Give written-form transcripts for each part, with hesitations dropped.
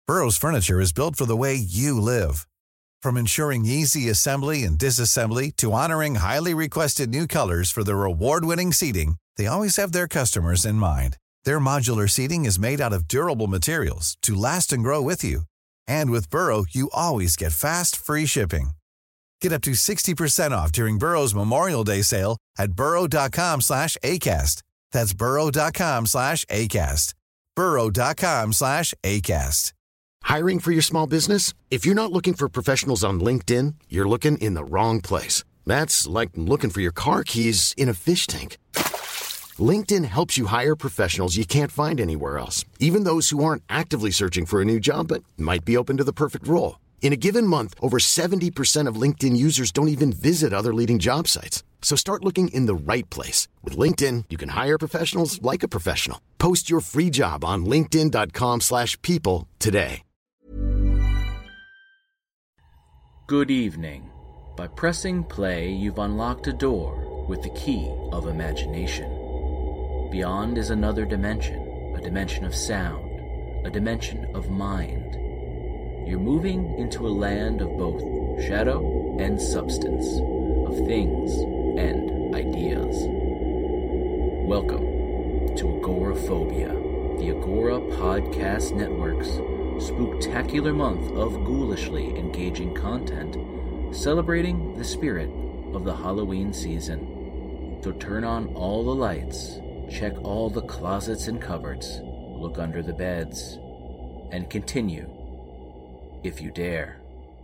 Burrow's furniture is built for the way you live. From ensuring easy assembly and disassembly to honoring highly requested new colors for their award-winning seating, they always have their customers in mind. Their modular seating is made out of durable materials to last and grow with you. And with Burrow, you always get fast, free shipping. Get up to 60% off during Burrow's Memorial Day sale at burrow.com/ACAST. That's burrow.com/ACAST. burrow.com/ACAST. Hiring for your small business? If you're not looking for professionals on LinkedIn, you're looking in the wrong place. That's like looking for your car keys in a fish tank. LinkedIn helps you hire professionals you can't find anywhere else, even those who aren't actively searching for a new job but might be open to the perfect role. In a given month, over 70% of LinkedIn users don't even visit other leading job sites. So start looking in the right place. With LinkedIn, you can hire professionals like a professional. Post your free job on linkedin.com/people today. Good evening. By pressing play, you've unlocked a door with the key of imagination. Beyond is another dimension, a dimension of sound, a dimension of mind. You're moving into a land of both shadow and substance, of things and ideas. Welcome to Agoraphobia, the Agora Podcast Network's spooktacular month of ghoulishly engaging content, celebrating the spirit of the Halloween season. So turn on all the lights, check all the closets and cupboards, look under the beds, and continue, if you dare.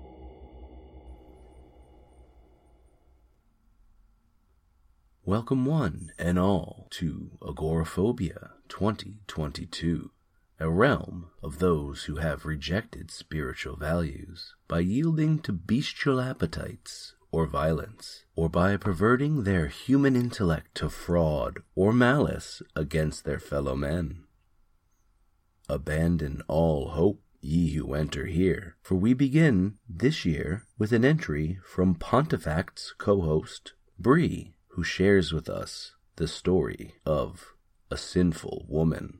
Welcome one and all to Agoraphobia 2022, a realm of those who have rejected spiritual values by yielding to bestial appetites or violence, or by perverting their human intellect to fraud or malice against their fellow men. Abandon all hope, ye who enter here, for we begin this year with an entry from Pontifact's co-host, Bree, who shares with us the story of a sinful woman.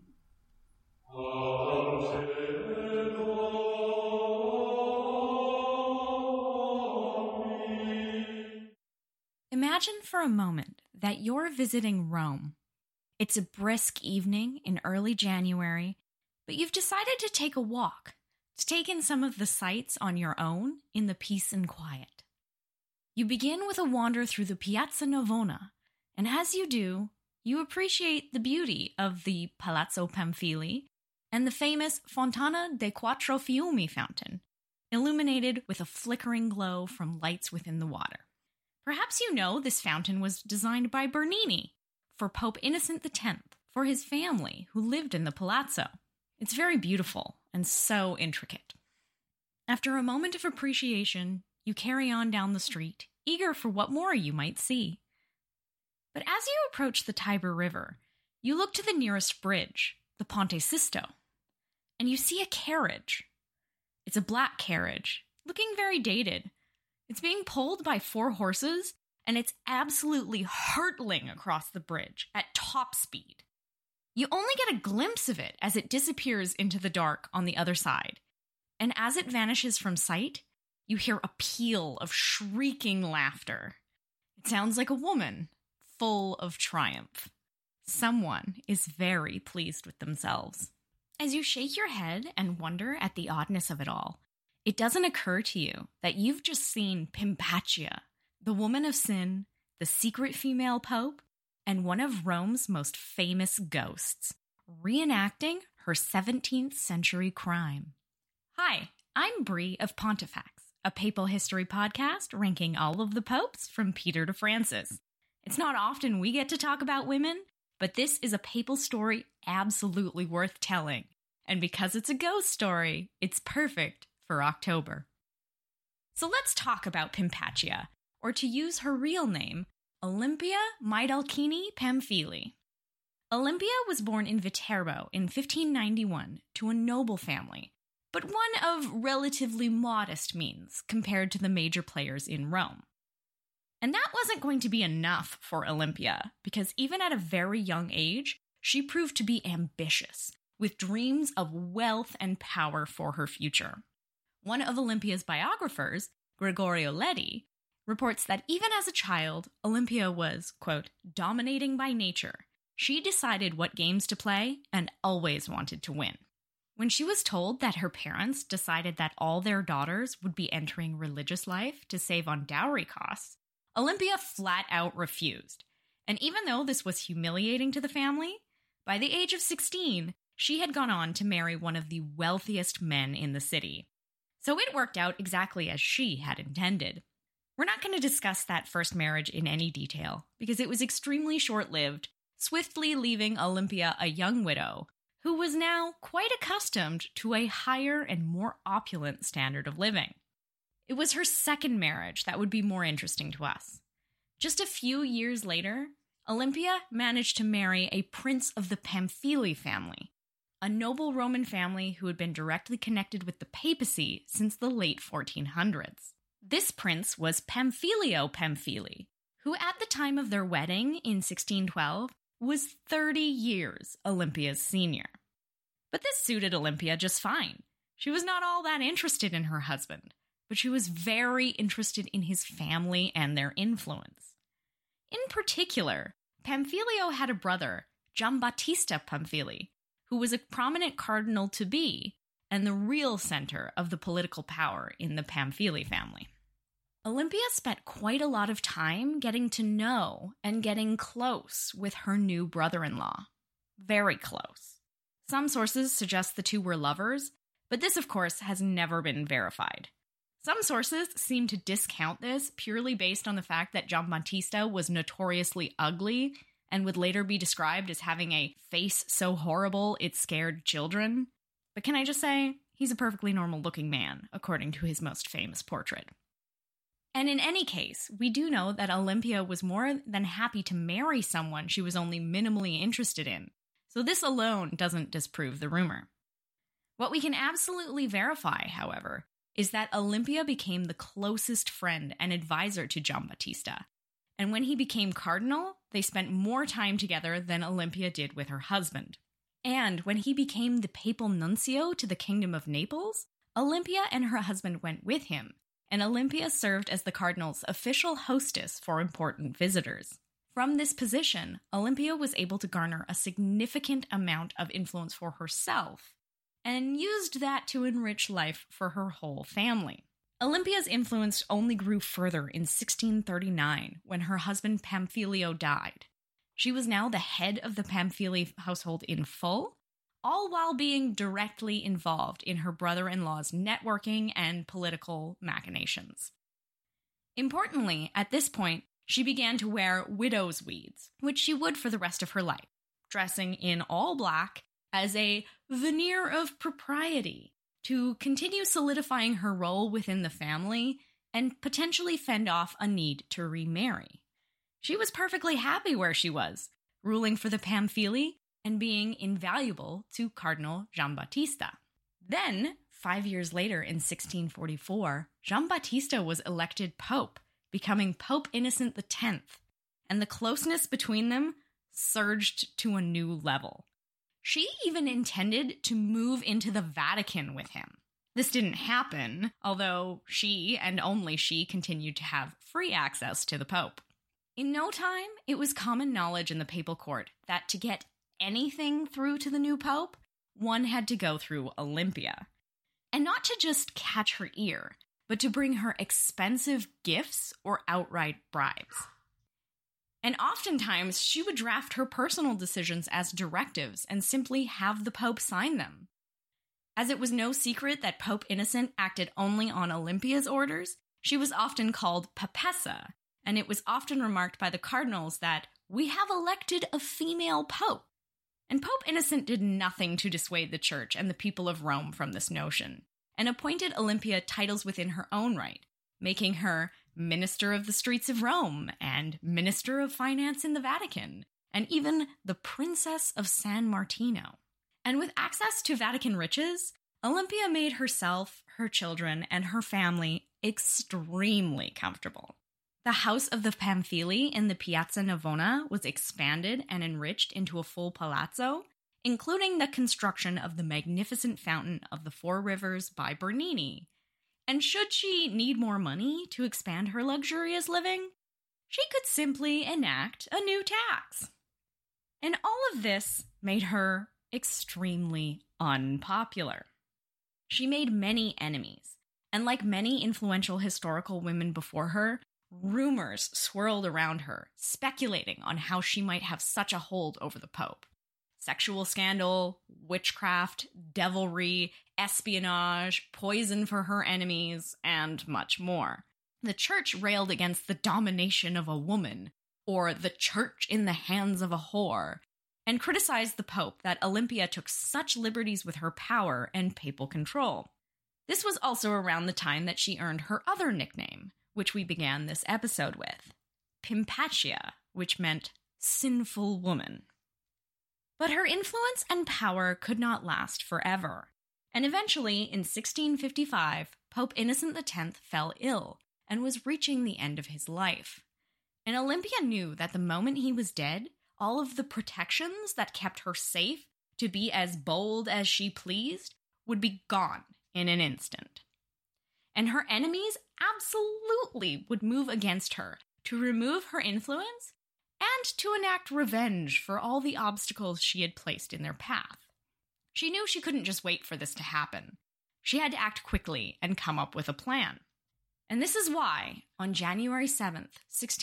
Imagine for a moment that you're visiting Rome. It's a brisk evening in early January, but you've decided to take a walk, to take in some of the sights on your own in the peace and quiet. You begin with a wander through the Piazza Navona, and as you do, you appreciate the beauty of the Palazzo Pamphili and the famous Fontana dei Quattro Fiumi fountain, illuminated with a flickering glow from lights within the water. Perhaps you know this fountain was designed by Bernini for Pope Innocent X for his family who lived in the palazzo. It's very beautiful and so intricate. After a moment of appreciation, you carry on down the street, eager for what more you might see. But as you approach the Tiber River, you look to the nearest bridge, the Ponte Sisto, and you see a carriage. It's a black carriage, looking very dated. It's being pulled by 4 horses, and it's absolutely hurtling across the bridge at top speed. You only get a glimpse of it as it disappears into the dark on the other side. And as it vanishes from sight, you hear a peal of shrieking laughter. It sounds like a woman, full of triumph. Someone is very pleased with themselves. As you shake your head and wonder at the oddness of it all, it doesn't occur to you that you've just seen Pimpaccia, the woman of sin, the secret female pope, and one of Rome's most famous ghosts, reenacting her 17th century crime. Hi, I'm Bree of Pontifex, a papal history podcast ranking all of the popes from Peter to Francis. It's not often we get to talk about women, but this is a papal story absolutely worth telling. And because it's a ghost story, it's perfect for October. So let's talk about Pimpaccia, or to use her real name, Olympia Maidalchini Pamphili. Olympia was born in Viterbo in 1591 to a noble family, but one of relatively modest means compared to the major players in Rome. And that wasn't going to be enough for Olympia, because even at a very young age, she proved to be ambitious with dreams of wealth and power for her future. One of Olympia's biographers, Gregorio Ledi, reports that even as a child, Olympia was, quote, dominating by nature. She decided what games to play and always wanted to win. When she was told that her parents decided that all their daughters would be entering religious life to save on dowry costs, Olympia flat out refused. And even though this was humiliating to the family, by the age of 16, she had gone on to marry one of the wealthiest men in the city. So it worked out exactly as she had intended. We're not going to discuss that first marriage in any detail, because it was extremely short-lived, swiftly leaving Olympia a young widow, who was now quite accustomed to a higher and more opulent standard of living. It was her second marriage that would be more interesting to us. Just a few years later, Olympia managed to marry a prince of the Pamphili family, a noble Roman family who had been directly connected with the papacy since the late 1400s. This prince was Pamphilio Pamphili, who at the time of their wedding in 1612 was 30 years Olympia's senior. But this suited Olympia just fine. She was not all that interested in her husband, but she was very interested in his family and their influence. In particular, Pamphilio had a brother, Giambattista Pamphili, who was a prominent cardinal-to-be and the real center of the political power in the Pamphili family. Olympia spent quite a lot of time getting to know and getting close with her new brother-in-law. Very close. Some sources suggest the two were lovers, but this, of course, has never been verified. Some sources seem to discount this purely based on the fact that Giambattista was notoriously ugly and would later be described as having a face so horrible it scared children. But can I just say, he's a perfectly normal-looking man, according to his most famous portrait. And in any case, we do know that Olympia was more than happy to marry someone she was only minimally interested in, so this alone doesn't disprove the rumor. What we can absolutely verify, however, is that Olympia became the closest friend and advisor to Giambattista, and when he became cardinal, they spent more time together than Olympia did with her husband. And when he became the papal nuncio to the Kingdom of Naples, Olympia and her husband went with him, and Olympia served as the cardinal's official hostess for important visitors. From this position, Olympia was able to garner a significant amount of influence for herself, and used that to enrich life for her whole family. Olympia's influence only grew further in 1639, when her husband Pamphilio died. She was now the head of the Pamphili household in full, all while being directly involved in her brother-in-law's networking and political machinations. Importantly, at this point, she began to wear widow's weeds, which she would for the rest of her life, dressing in all black as a veneer of propriety to continue solidifying her role within the family and potentially fend off a need to remarry. She was perfectly happy where she was, ruling for the Pamphili and being invaluable to Cardinal Giambattista. Then, 5 years later in 1644, Giambattista was elected pope, becoming Pope Innocent X, and the closeness between them surged to a new level. She even intended to move into the Vatican with him. This didn't happen, although she, and only she, continued to have free access to the Pope. In no time, it was common knowledge in the papal court that to get anything through to the new Pope, one had to go through Olympia. And not to just catch her ear, but to bring her expensive gifts or outright bribes. And oftentimes, she would draft her personal decisions as directives and simply have the Pope sign them. As it was no secret that Pope Innocent acted only on Olympia's orders, she was often called Papessa, and it was often remarked by the cardinals that, "We have elected a female pope." And Pope Innocent did nothing to dissuade the church and the people of Rome from this notion, and appointed Olympia titles within her own right, making her Minister of the Streets of Rome and Minister of Finance in the Vatican, and even the Princess of San Martino. And with access to Vatican riches, Olympia made herself, her children, and her family extremely comfortable. The house of the Pamphili in the Piazza Navona was expanded and enriched into a full palazzo, including the construction of the magnificent Fountain of the Four Rivers by Bernini. And should she need more money to expand her luxurious living, she could simply enact a new tax. And all of this made her extremely unpopular. She made many enemies, and like many influential historical women before her, rumors swirled around her, speculating on how she might have such a hold over the Pope. Sexual scandal, witchcraft, devilry, espionage, poison for her enemies, and much more. The church railed against the domination of a woman, or the church in the hands of a whore, and criticized the Pope that Olympia took such liberties with her power and papal control. This was also around the time that she earned her other nickname, which we began this episode with, Pimpatia, which meant sinful woman. But her influence and power could not last forever, and eventually, in 1655, Pope Innocent X fell ill and was reaching the end of his life. And Olympia knew that the moment he was dead, all of the protections that kept her safe to be as bold as she pleased would be gone in an instant. And her enemies absolutely would move against her to remove her influence and to enact revenge for all the obstacles she had placed in their path. She knew she couldn't just wait for this to happen. She had to act quickly and come up with a plan. And this is why, on January 7th,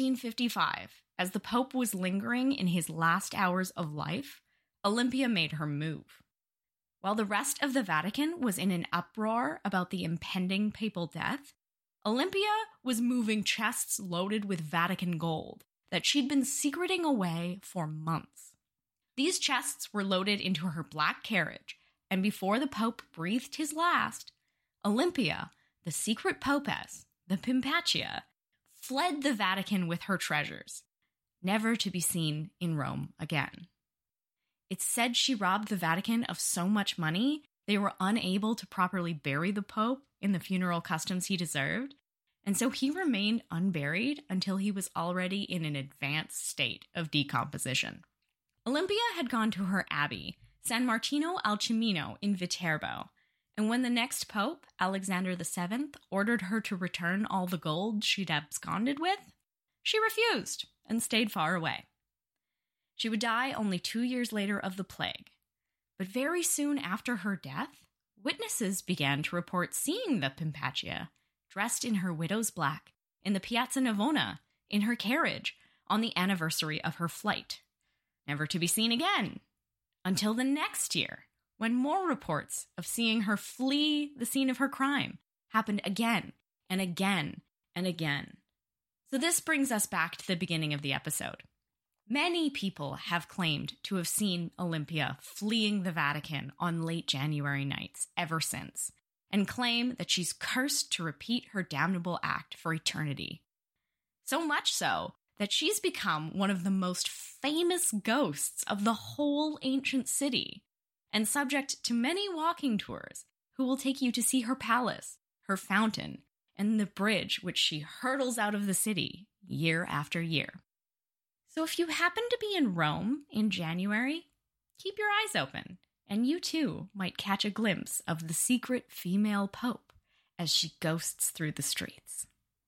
1655, as the Pope was lingering in his last hours of life, Olympia made her move. While the rest of the Vatican was in an uproar about the impending papal death, Olympia was moving chests loaded with Vatican gold that she'd been secreting away for months. These chests were loaded into her black carriage, and before the Pope breathed his last, Olympia, the secret popess, the Pimpatia, fled the Vatican with her treasures, never to be seen in Rome again. It's said she robbed the Vatican of so much money, they were unable to properly bury the Pope in the funeral customs he deserved, and so he remained unburied until he was already in an advanced state of decomposition. Olympia had gone to her abbey, San Martino al Cimino in Viterbo, and when the next pope, Alexander VII, ordered her to return all the gold she'd absconded with, she refused and stayed far away. She would die only 2 years later of the plague, but very soon after her death, witnesses began to report seeing the Pimpatia dressed in her widow's black in the Piazza Navona in her carriage on the anniversary of her flight, never to be seen again until the next year, when more reports of seeing her flee the scene of her crime happened again and again and again. So this brings us back to the beginning of the episode. Many people have claimed to have seen Olympia fleeing the Vatican on late January nights ever since, and claim that she's cursed to repeat her damnable act for eternity. So much so that she's become one of the most famous ghosts of the whole ancient city, and subject to many walking tours who will take you to see her palace, her fountain, and the bridge which she hurtles out of the city year after year. So if you happen to be in Rome in January, keep your eyes open, and you too might catch a glimpse of the secret female pope as she ghosts through the streets.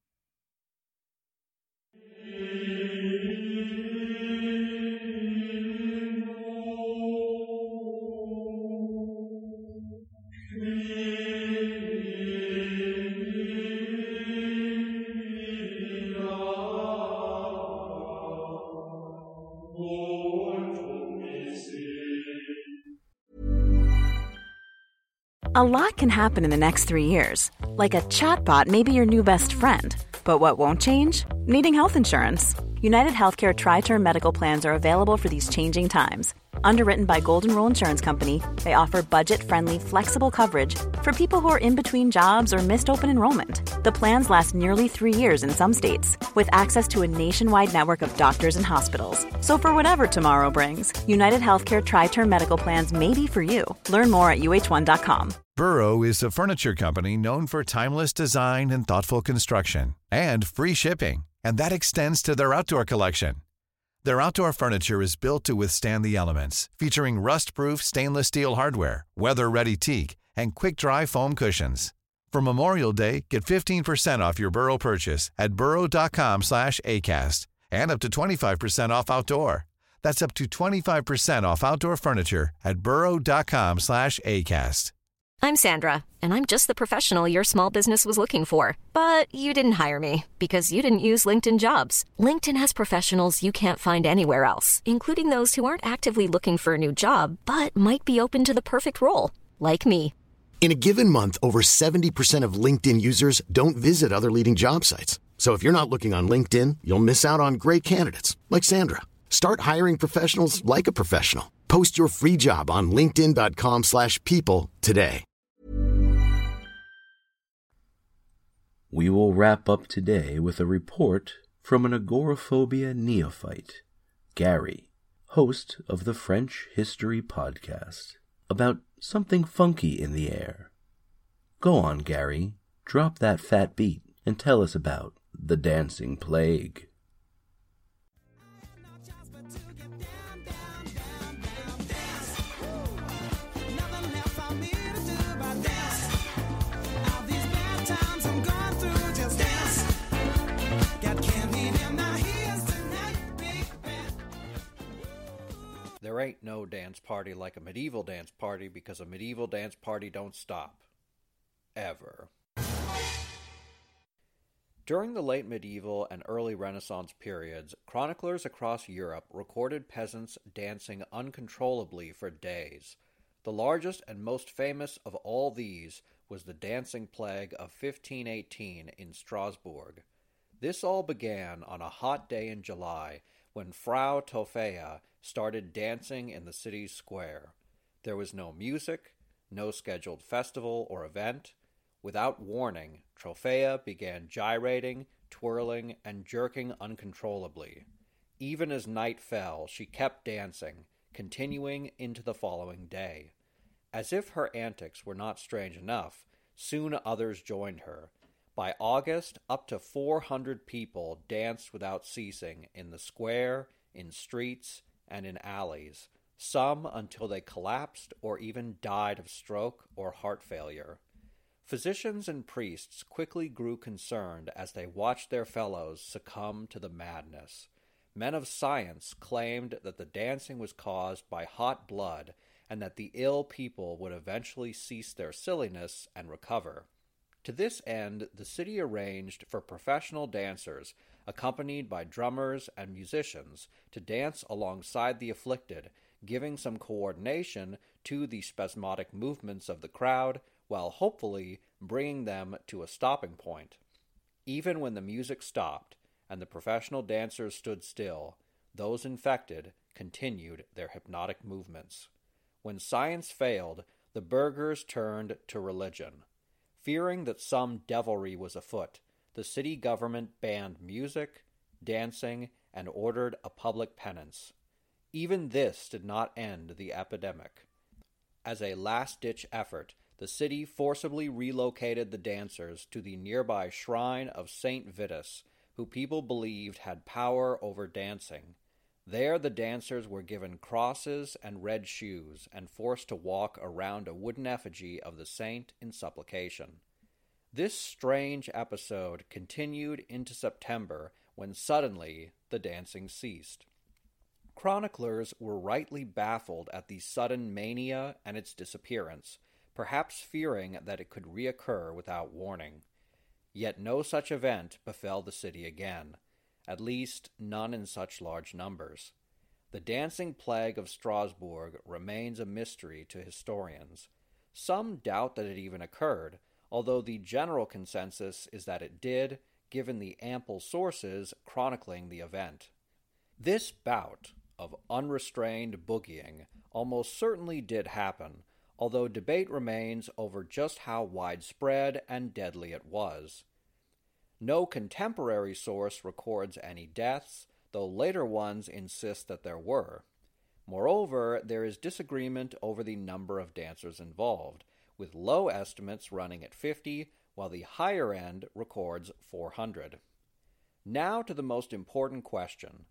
A lot can happen in the next 3 years. Like a chatbot may be your new best friend. But what won't change? Needing health insurance. United Healthcare Tri-Term Medical Plans are available for these changing times. Underwritten by Golden Rule Insurance Company, they offer budget-friendly, flexible coverage for people who are in between jobs or missed open enrollment. The plans last nearly 3 years in some states, with access to a nationwide network of doctors and hospitals. So for whatever tomorrow brings, United Healthcare Tri-Term Medical Plans may be for you. Learn more at uh1.com. Burrow is a furniture company known for timeless design and thoughtful construction, and free shipping, and that extends to their outdoor collection. Their outdoor furniture is built to withstand the elements, featuring rust-proof stainless steel hardware, weather-ready teak, and quick-dry foam cushions. For Memorial Day, get 15% off your Burrow purchase at burrow.com/ACAST and up to 25% off outdoor. That's up to 25% off outdoor furniture at burrow.com/ACAST. I'm Sandra, and I'm just the professional your small business was looking for. But you didn't hire me because you didn't use LinkedIn Jobs. LinkedIn has professionals you can't find anywhere else, including those who aren't actively looking for a new job, but might be open to the perfect role, like me. In a given month, over 70% of LinkedIn users don't visit other leading job sites. So if you're not looking on LinkedIn, you'll miss out on great candidates like Sandra. Start hiring professionals like a professional. Post your free job on linkedin.com/people today. We will wrap up today with a report from an agoraphobia neophyte, Gary, host of the French History Podcast, about something funky in the air. Go on, Gary, drop that fat beat and tell us about the dancing plague. There ain't no dance party like a medieval dance party because a medieval dance party don't stop. Ever. During the late medieval and early Renaissance periods, chroniclers across Europe recorded peasants dancing uncontrollably for days. The largest and most famous of all these was the dancing plague of 1518 in Strasbourg. This all began on a hot day in July when Frau Tofea started dancing in the city's square. There was no music, no scheduled festival or event. Without warning, Tofea began gyrating, twirling, and jerking uncontrollably. Even as night fell, she kept dancing, continuing into the following day. As if her antics were not strange enough, soon others joined her. By August, up to 400 people danced without ceasing in the square, in streets, and in alleys, some until they collapsed or even died of stroke or heart failure. Physicians and priests quickly grew concerned as they watched their fellows succumb to the madness. Men of science claimed that the dancing was caused by hot blood and that the ill people would eventually cease their silliness and recover. To this end, the city arranged for professional dancers, accompanied by drummers and musicians, to dance alongside the afflicted, giving some coordination to the spasmodic movements of the crowd, while hopefully bringing them to a stopping point. Even when the music stopped and the professional dancers stood still, those infected continued their hypnotic movements. When science failed, the burghers turned to religion. Fearing that some devilry was afoot, the city government banned music, dancing, and ordered a public penance. Even this did not end the epidemic. As a last-ditch effort, the city forcibly relocated the dancers to the nearby shrine of Saint Vitus, who people believed had power over dancing. There the dancers were given crosses and red shoes and forced to walk around a wooden effigy of the saint in supplication. This strange episode continued into September when suddenly the dancing ceased. Chroniclers were rightly baffled at the sudden mania and its disappearance, perhaps fearing that it could reoccur without warning. Yet no such event befell the city again, at least none in such large numbers. The dancing plague of Strasbourg remains a mystery to historians. Some doubt that it even occurred, although the general consensus is that it did, given the ample sources chronicling the event. This bout of unrestrained boogieing almost certainly did happen, although debate remains over just how widespread and deadly it was. No contemporary source records any deaths, though later ones insist that there were. Moreover, there is disagreement over the number of dancers involved, with low estimates running at 50, while the higher end records 400. Now to the most important question.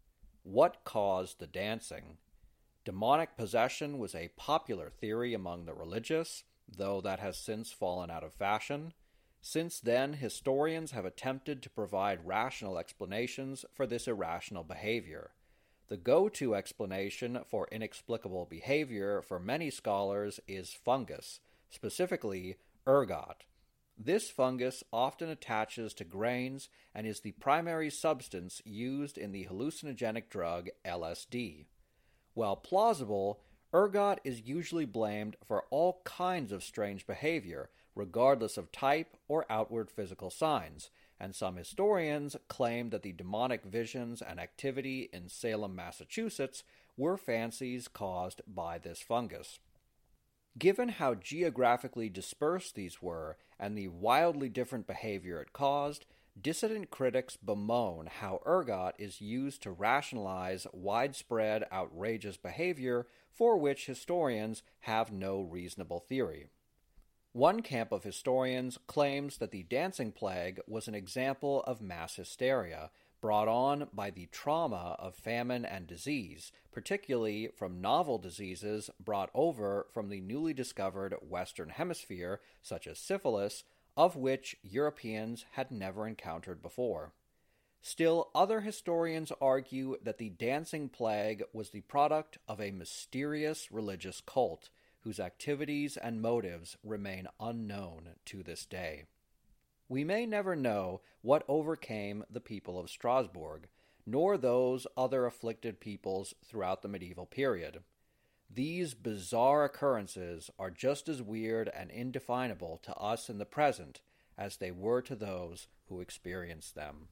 What caused the dancing? Demonic possession was a popular theory among the religious, though that has since fallen out of fashion. Since then, historians have attempted to provide rational explanations for this irrational behavior. The go-to explanation for inexplicable behavior for many scholars is fungus, specifically ergot. This fungus often attaches to grains and is the primary substance used in the hallucinogenic drug LSD. While plausible, ergot is usually blamed for all kinds of strange behavior, regardless of type or outward physical signs, and some historians claim that the demonic visions and activity in Salem, Massachusetts were fancies caused by this fungus. Given how geographically dispersed these were and the wildly different behavior it caused, dissident critics bemoan how ergot is used to rationalize widespread outrageous behavior for which historians have no reasonable theory. One camp of historians claims that the dancing plague was an example of mass hysteria brought on by the trauma of famine and disease, particularly from novel diseases brought over from the newly discovered Western Hemisphere, such as syphilis, of which Europeans had never encountered before. Still, other historians argue that the dancing plague was the product of a mysterious religious cult, whose activities and motives remain unknown to this day. We may never know what overcame the people of Strasbourg, nor those other afflicted peoples throughout the medieval period. These bizarre occurrences are just as weird and indefinable to us in the present as they were to those who experienced them.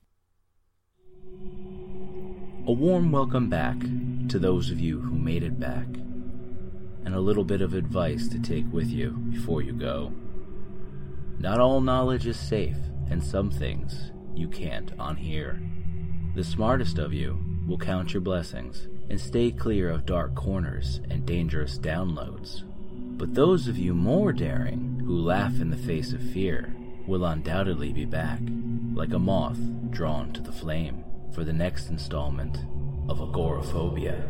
A warm welcome back to those of you who made it back, and a little bit of advice to take with you before you go. Not all knowledge is safe, and some things you can't unhear. The smartest of you will count your blessings and stay clear of dark corners and dangerous downloads. But those of you more daring, who laugh in the face of fear, will undoubtedly be back, like a moth drawn to the flame, for the next installment of Agoraphobia.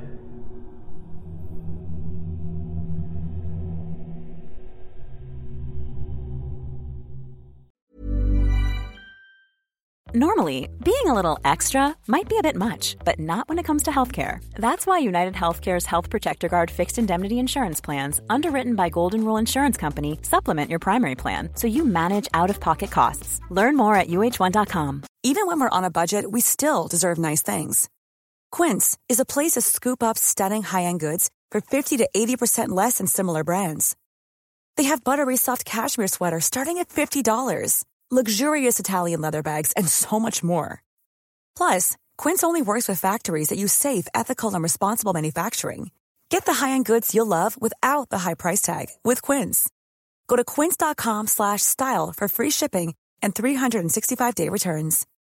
Normally, being a little extra might be a bit much, but not when it comes to healthcare. That's why United Healthcare's Health Protector Guard fixed indemnity insurance plans, underwritten by Golden Rule Insurance Company, supplement your primary plan so you manage out-of-pocket costs. Learn more at UH1.com. Even when we're on a budget, we still deserve nice things. Quince is a place to scoop up stunning high-end goods for 50 to 80% less than similar brands. They have buttery soft cashmere sweaters starting at $50, luxurious Italian leather bags, and so much more. Plus, Quince only works with factories that use safe, ethical, and responsible manufacturing. Get the high-end goods you'll love without the high price tag with Quince. Go to quince.com/style for free shipping and 365-day returns.